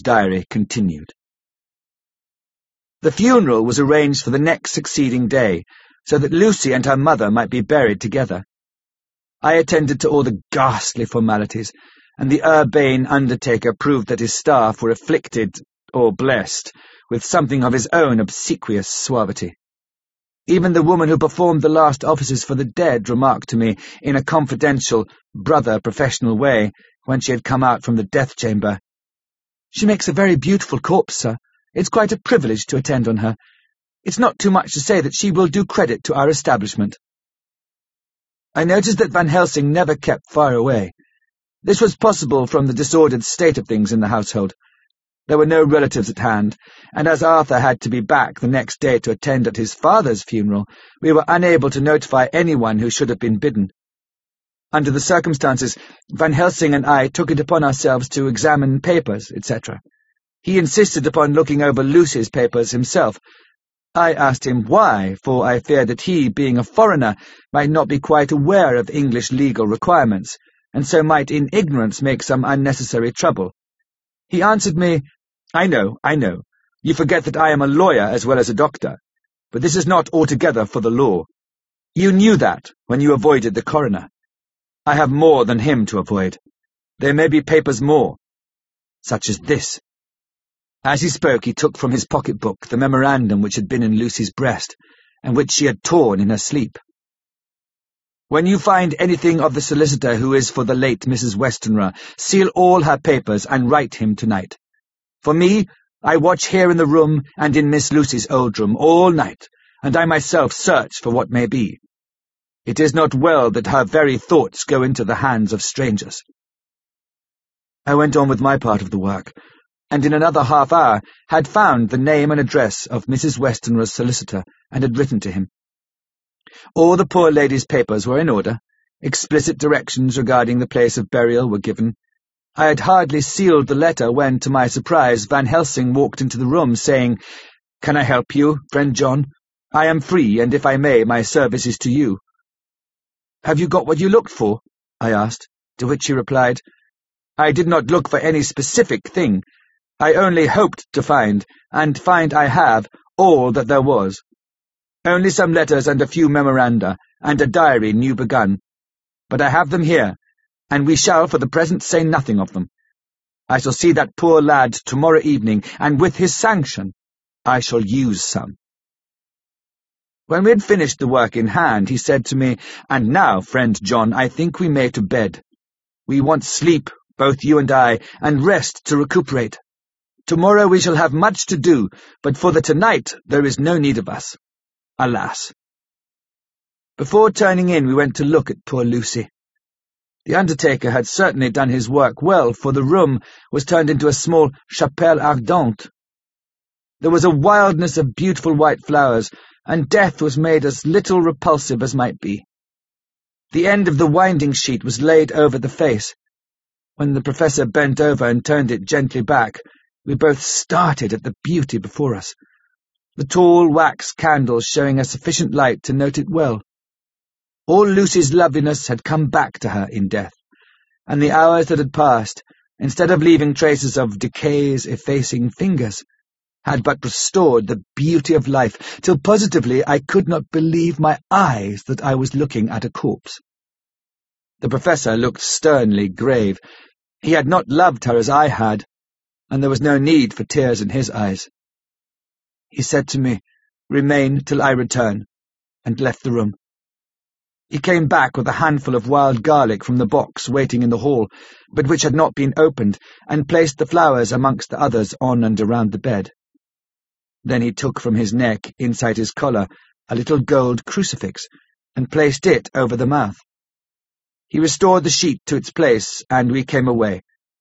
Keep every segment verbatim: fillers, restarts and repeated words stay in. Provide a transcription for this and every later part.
John's diary continued. The funeral was arranged for the next succeeding day, so that Lucy and her mother might be buried together. I attended to all the ghastly formalities, and the urbane undertaker proved that his staff were afflicted, or blessed, with something of his own obsequious suavity. Even the woman who performed the last offices for the dead remarked to me, in a confidential, brother-professional way, when she had come out from the death-chamber, "She makes a very beautiful corpse, sir. It's quite a privilege to attend on her. It's not too much to say that she will do credit to our establishment." I noticed that Van Helsing never kept far away. This was possible from the disordered state of things in the household. There were no relatives at hand, and as Arthur had to be back the next day to attend at his father's funeral, we were unable to notify anyone who should have been bidden. Under the circumstances, Van Helsing and I took it upon ourselves to examine papers, et cetera. He insisted upon looking over Lucy's papers himself. I asked him why, for I feared that he, being a foreigner, might not be quite aware of English legal requirements, and so might in ignorance make some unnecessary trouble. He answered me, "I know, I know. You forget that I am a lawyer as well as a doctor. But this is not altogether for the law. You knew that when you avoided the coroner. I have more than him to avoid. There may be papers more, such as this." As he spoke, he took from his pocket-book the memorandum which had been in Lucy's breast, and which she had torn in her sleep. "When you find anything of the solicitor who is for the late Missus Westenra, seal all her papers and write him tonight. For me, I watch here in the room and in Miss Lucy's old room all night, and I myself search for what may be. It is not well that her very thoughts go into the hands of strangers." I went on with my part of the work, and in another half-hour had found the name and address of Missus Westenra's solicitor, and had written to him. All the poor lady's papers were in order. Explicit directions regarding the place of burial were given. I had hardly sealed the letter when, to my surprise, Van Helsing walked into the room, saying, "Can I help you, friend John? I am free, and if I may, my service is to you." "Have you got what you looked for?" I asked, to which he replied, "I did not look for any specific thing. I only hoped to find, and find I have, all that there was. Only some letters and a few memoranda, and a diary new begun. But I have them here, and we shall for the present say nothing of them. I shall see that poor lad tomorrow evening, and with his sanction I shall use some." When we had finished the work in hand, he said to me, "And now, friend John, I think we may to bed. We want sleep, both you and I, and rest to recuperate. Tomorrow we shall have much to do, but for the tonight there is no need of us. Alas." Before turning in, we went to look at poor Lucy. The undertaker had certainly done his work well, for the room was turned into a small chapelle ardente. There was a wildness of beautiful white flowers, and death was made as little repulsive as might be. The end of the winding sheet was laid over the face. When the professor bent over and turned it gently back, we both started at the beauty before us, the tall wax candles showing a sufficient light to note it well. All Lucy's loveliness had come back to her in death, and the hours that had passed, instead of leaving traces of decay's effacing fingers, had but restored the beauty of life, till positively I could not believe my eyes that I was looking at a corpse. The professor looked sternly grave. He had not loved her as I had, and there was no need for tears in his eyes. He said to me, "Remain till I return," and left the room. He came back with a handful of wild garlic from the box waiting in the hall, but which had not been opened, and placed the flowers amongst the others on and around the bed. Then he took from his neck, inside his collar, a little gold crucifix, and placed it over the mouth. He restored the sheet to its place, and we came away.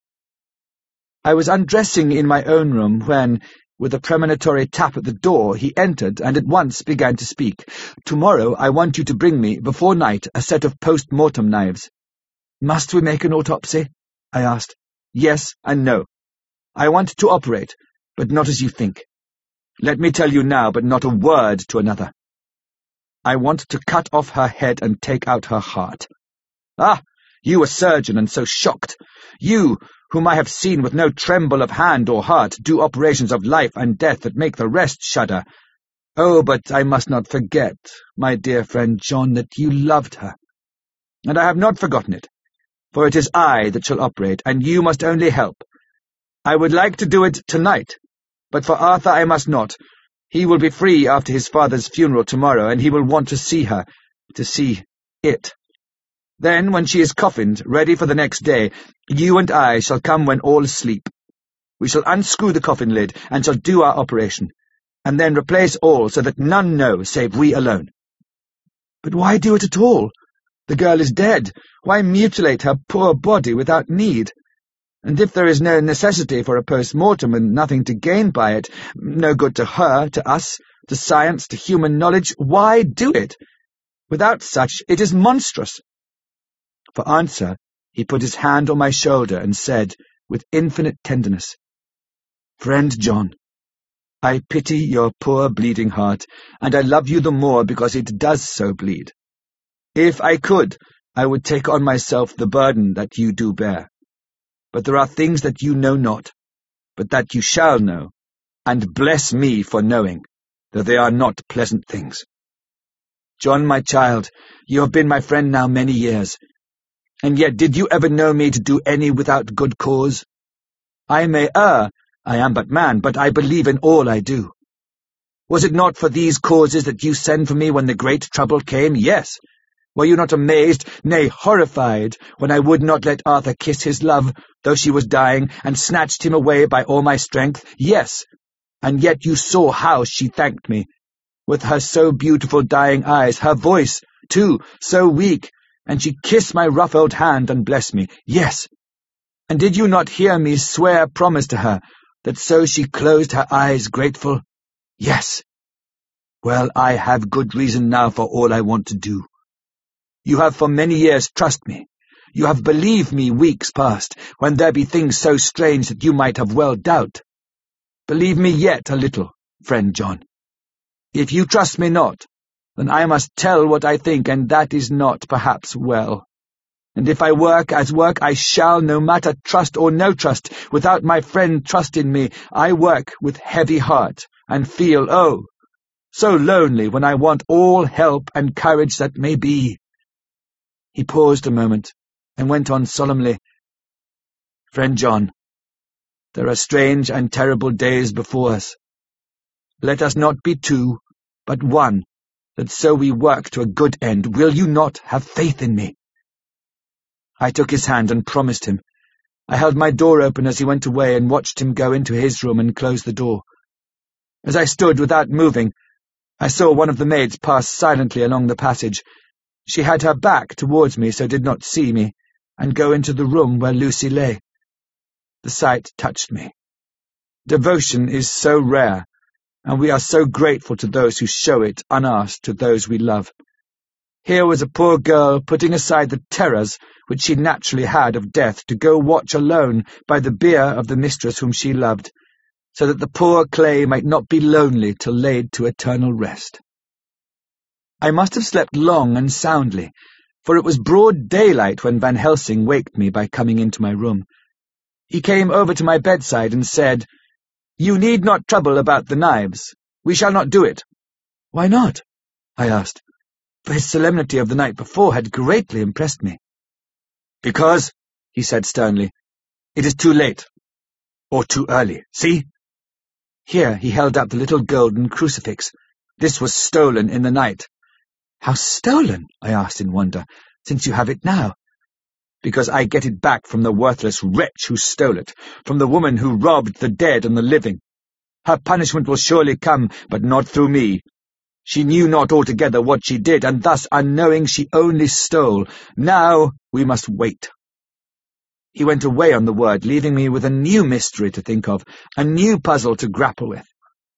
I was undressing in my own room when, with a premonitory tap at the door, he entered and at once began to speak. "Tomorrow I want you to bring me, before night, a set of post-mortem knives." "Must we make an autopsy?" I asked. "Yes and no. I want to operate, but not as you think. Let me tell you now, but not a word to another. I want to cut off her head and take out her heart." "Ah, you a surgeon, and so shocked! You, whom I have seen with no tremble of hand or heart do operations of life and death that make the rest shudder. Oh, but I must not forget, my dear friend John, that you loved her. And I have not forgotten it, for it is I that shall operate, and you must only help. I would like to do it tonight, but for Arthur I must not. He will be free after his father's funeral tomorrow, and he will want to see her, to see it. Then, when she is coffined, ready for the next day, you and I shall come when all is asleep. We shall unscrew the coffin lid, and shall do our operation, and then replace all so that none know save we alone. But why do it at all? The girl is dead. Why mutilate her poor body without need? And if there is no necessity for a post-mortem and nothing to gain by it, no good to her, to us, to science, to human knowledge, why do it? Without such, it is monstrous. For answer, he put his hand on my shoulder and said, with infinite tenderness, "Friend John, I pity your poor bleeding heart, and I love you the more because it does so bleed. If I could, I would take on myself the burden that you do bear. But there are things that you know not, but that you shall know, and bless me for knowing, though they are not pleasant things. John, my child, you have been my friend now many years, and yet did you ever know me to do any without good cause? I may err, I am but man, but I believe in all I do. Was it not for these causes that you sent for me when the great trouble came? Yes. Were you not amazed, nay, horrified, when I would not let Arthur kiss his love, though she was dying, and snatched him away by all my strength? Yes. And yet you saw how she thanked me, with her so beautiful dying eyes, her voice, too, so weak, and she kissed my rough old hand and blessed me. Yes. And did you not hear me swear promise to her, that so she closed her eyes grateful? Yes. Well, I have good reason now for all I want to do. You have for many years trust me. You have believed me weeks past, when there be things so strange that you might have well doubt. Believe me yet a little, friend John. If you trust me not, then I must tell what I think, and that is not, perhaps, well. And if I work as work I shall, no matter trust or no trust, without my friend trust in me, I work with heavy heart, and feel, oh, so lonely when I want all help and courage that may be. He paused a moment, and went on solemnly, Friend John, there are strange and terrible days before us. Let us not be two, but one, that so we work to a good end. Will you not have faith in me? I took his hand and promised him. I held my door open as he went away and watched him go into his room and close the door. As I stood without moving, I saw one of the maids pass silently along the passage. She had her back towards me, so did not see me, and go into the room where Lucy lay. The sight touched me. Devotion is so rare, and we are so grateful to those who show it unasked to those we love. Here was a poor girl putting aside the terrors which she naturally had of death to go watch alone by the bier of the mistress whom she loved, so that the poor clay might not be lonely till laid to eternal rest. I must have slept long and soundly, for it was broad daylight when Van Helsing waked me by coming into my room. He came over to my bedside and said, "You need not trouble about the knives. We shall not do it." "Why not?" I asked, for his solemnity of the night before had greatly impressed me. "Because," he said sternly, "it is too late, or too early. See?" Here he held up the little golden crucifix. This was stolen in the night. "How stolen?" I asked in wonder, "since you have it now." "Because I get it back from the worthless wretch who stole it, from the woman who robbed the dead and the living. Her punishment will surely come, but not through me. She knew not altogether what she did, and thus, unknowing, she only stole. Now we must wait." He went away on the word, leaving me with a new mystery to think of, a new puzzle to grapple with.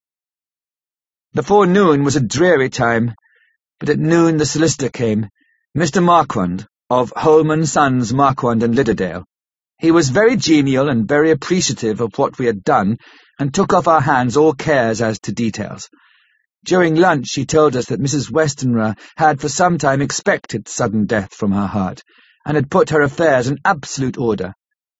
The forenoon was a dreary time, but at noon the solicitor came, Mister Marquand, of Holman, Sons, Marquand and Lidderdale. He was very genial and very appreciative of what we had done, and took off our hands all cares as to details. During lunch he told us that Missus Westenra had for some time expected sudden death from her heart, and had put her affairs in absolute order.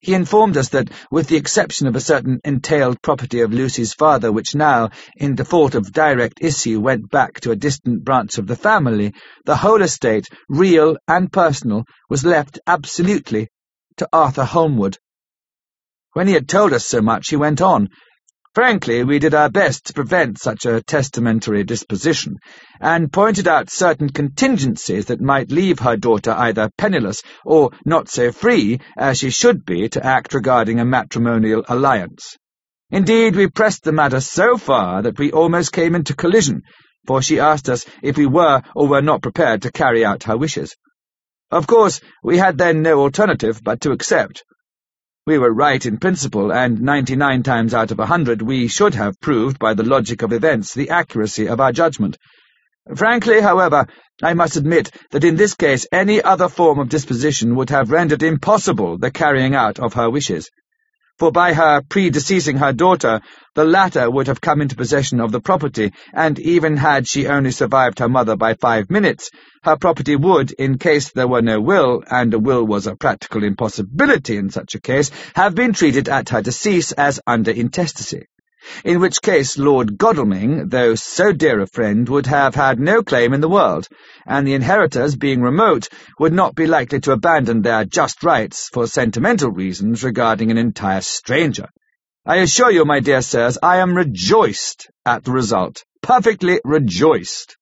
He informed us that, with the exception of a certain entailed property of Lucy's father, which now, in default of direct issue, went back to a distant branch of the family, the whole estate, real and personal, was left absolutely to Arthur Holmwood. When he had told us so much, he went on. Frankly, we did our best to prevent such a testamentary disposition, and pointed out certain contingencies that might leave her daughter either penniless or not so free as she should be to act regarding a matrimonial alliance. Indeed, we pressed the matter so far that we almost came into collision, for she asked us if we were or were not prepared to carry out her wishes. Of course, we had then no alternative but to accept. We were right in principle, and ninety-nine times out of a hundred we should have proved by the logic of events the accuracy of our judgment. Frankly, however, I must admit that in this case any other form of disposition would have rendered impossible the carrying out of her wishes. For by her predeceasing her daughter, the latter would have come into possession of the property, and even had she only survived her mother by five minutes, her property would, in case there were no will, and a will was a practical impossibility in such a case, have been treated at her decease as under intestacy. In which case Lord Godalming, though so dear a friend, would have had no claim in the world, and the inheritors, being remote, would not be likely to abandon their just rights for sentimental reasons regarding an entire stranger. I assure you, my dear sirs, I am rejoiced at the result, perfectly rejoiced.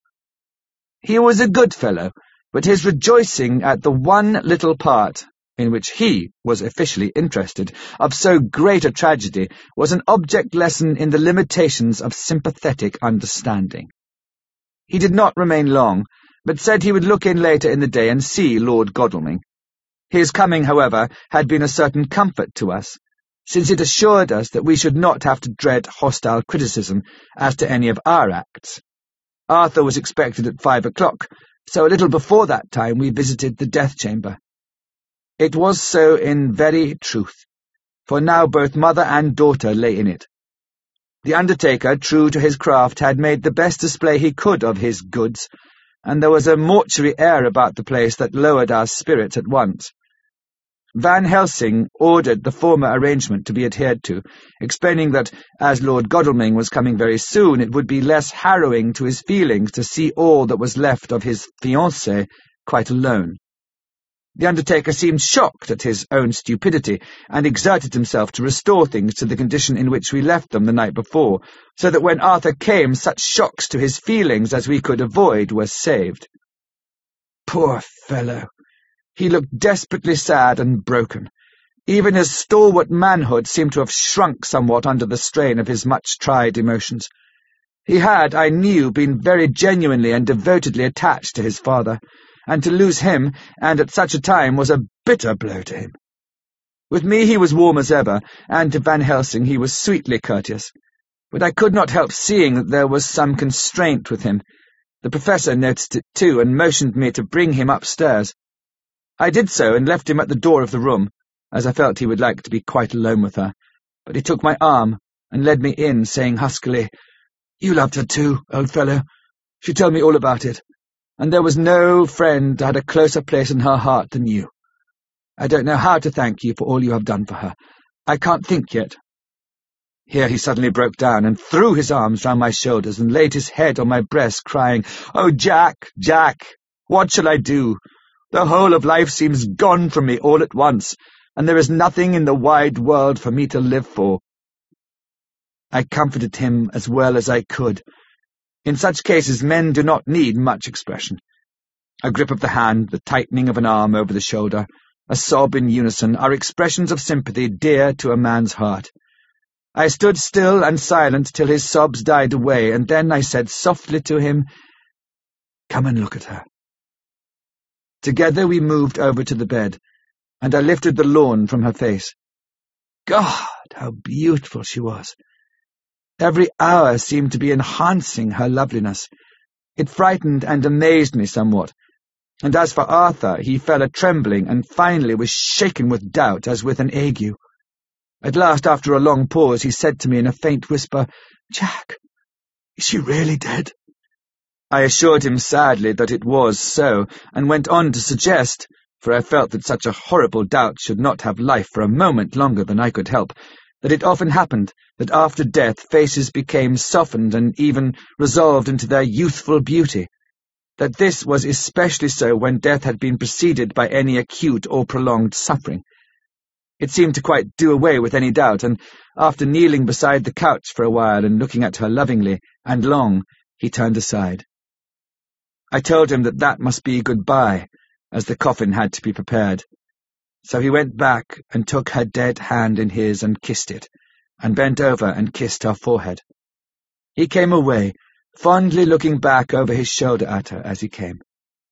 He was a good fellow, but his rejoicing at the one little part in which he was officially interested, of so great a tragedy, was an object lesson in the limitations of sympathetic understanding. He did not remain long, but said he would look in later in the day and see Lord Godalming. His coming, however, had been a certain comfort to us, since it assured us that we should not have to dread hostile criticism as to any of our acts. Arthur was expected at five o'clock, so a little before that time we visited the death-chamber. It was so in very truth, for now both mother and daughter lay in it. The undertaker, true to his craft, had made the best display he could of his goods, and there was a mortuary air about the place that lowered our spirits at once. Van Helsing ordered the former arrangement to be adhered to, explaining that, as Lord Godalming was coming very soon, it would be less harrowing to his feelings to see all that was left of his fiancée quite alone. The undertaker seemed shocked at his own stupidity, and exerted himself to restore things to the condition in which we left them the night before, so that when Arthur came, such shocks to his feelings as we could avoid were saved. Poor fellow! He looked desperately sad and broken. Even his stalwart manhood seemed to have shrunk somewhat under the strain of his much-tried emotions. He had, I knew, been very genuinely and devotedly attached to his father, and to lose him, and at such a time, was a bitter blow to him. With me he was warm as ever, and to Van Helsing he was sweetly courteous. But I could not help seeing that there was some constraint with him. The professor noticed it too, and motioned me to bring him upstairs. I did so, and left him at the door of the room, as I felt he would like to be quite alone with her. But he took my arm, and led me in, saying huskily, "You loved her too, old fellow. She told me all about it. And there was no friend that had a closer place in her heart than you. I don't know how to thank you for all you have done for her. I can't think yet." Here he suddenly broke down and threw his arms round my shoulders and laid his head on my breast, crying, "Oh, Jack, Jack, what shall I do? The whole of life seems gone from me all at once, and there is nothing in the wide world for me to live for." I comforted him as well as I could. In such cases men do not need much expression. A grip of the hand, the tightening of an arm over the shoulder, a sob in unison are expressions of sympathy dear to a man's heart. I stood still and silent till his sobs died away, and then I said softly to him, "Come and look at her." Together we moved over to the bed, and I lifted the lawn from her face. God, how beautiful she was! Every hour seemed to be enhancing her loveliness. It frightened and amazed me somewhat, and as for Arthur, he fell a-trembling, and finally was shaken with doubt as with an ague. At last, after a long pause, he said to me in a faint whisper, "Jack, is she really dead?" I assured him sadly that it was so, and went on to suggest, for I felt that such a horrible doubt should not have life for a moment longer than I could help, that it often happened that after death faces became softened and even resolved into their youthful beauty, that this was especially so when death had been preceded by any acute or prolonged suffering. It seemed to quite do away with any doubt, and after kneeling beside the couch for a while and looking at her lovingly and long, he turned aside. I told him that that must be goodbye, as the coffin had to be prepared. So he went back and took her dead hand in his and kissed it, and bent over and kissed her forehead. He came away, fondly looking back over his shoulder at her as he came.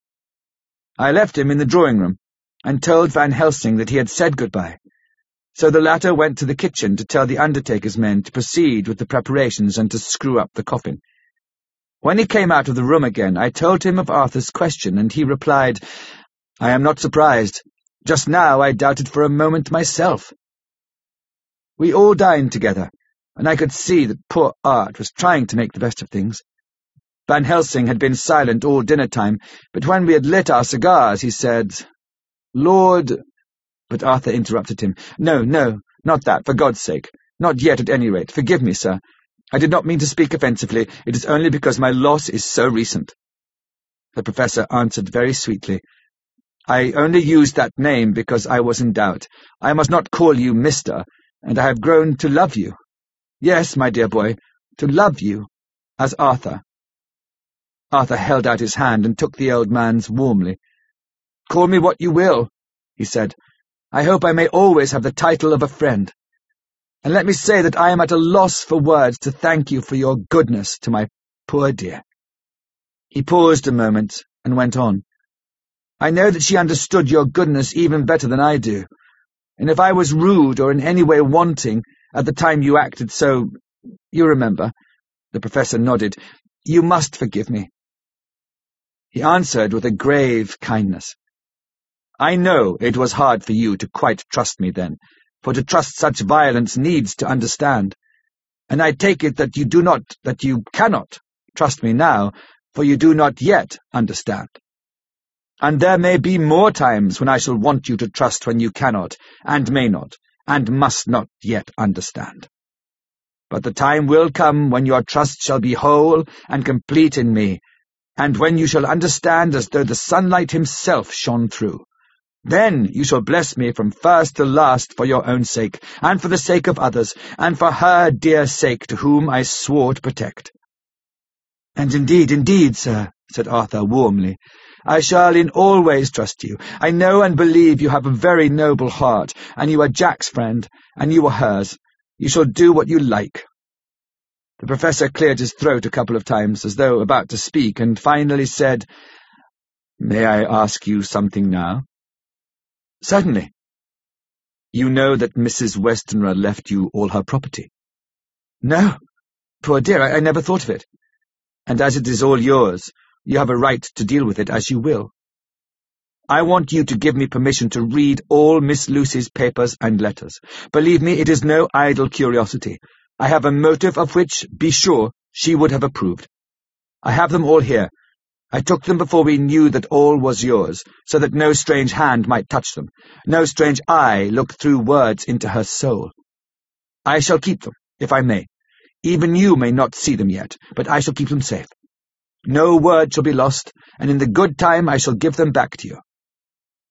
I left him in the drawing-room, and told Van Helsing that he had said goodbye. So the latter went to the kitchen to tell the undertaker's men to proceed with the preparations and to screw up the coffin. When he came out of the room again, I told him of Arthur's question, and he replied, "I am not surprised. Just now I doubted for a moment myself." We all dined together, and I could see that poor Art was trying to make the best of things. Van Helsing had been silent all dinner-time, but when we had lit our cigars, he said, "Lord—" But Arthur interrupted him. "No, no, not that, for God's sake. Not yet, at any rate. Forgive me, sir. I did not mean to speak offensively. It is only because my loss is so recent." The professor answered very sweetly, "I only used that name because I was in doubt. I must not call you Mister, and I have grown to love you. Yes, my dear boy, to love you as Arthur." Arthur held out his hand and took the old man's warmly. "Call me what you will," he said. "I hope I may always have the title of a friend. And let me say that I am at a loss for words to thank you for your goodness to my poor dear." He paused a moment and went on. "I know that she understood your goodness even better than I do, and if I was rude or in any way wanting at the time you acted so, you remember," the professor nodded, "you must forgive me." He answered with a grave kindness, "I know it was hard for you to quite trust me then, for to trust such violence needs to understand. And I take it that you do not, that you cannot trust me now, for you do not yet understand. And there may be more times when I shall want you to trust when you cannot, and may not, and must not yet understand. But the time will come when your trust shall be whole and complete in me, and when you shall understand as though the sunlight himself shone through. Then you shall bless me from first to last for your own sake, and for the sake of others, and for her dear sake to whom I swore to protect." "And indeed, indeed, sir," said Arthur warmly, "I shall in all ways trust you. I know and believe you have a very noble heart, and you are Jack's friend, and you are hers. You shall do what you like." The professor cleared his throat a couple of times, as though about to speak, and finally said, "May I ask you something now?" "Certainly." "You know that Missus Westenra left you all her property?" "No. Poor dear, I, I never thought of it." "And as it is all yours, you have a right to deal with it as you will. I want you to give me permission to read all Miss Lucy's papers and letters. Believe me, it is no idle curiosity. I have a motive of which, be sure, she would have approved. I have them all here. I took them before we knew that all was yours, so that no strange hand might touch them, no strange eye look through words into her soul. I shall keep them, if I may. Even you may not see them yet, but I shall keep them safe. No word shall be lost, and in the good time I shall give them back to you.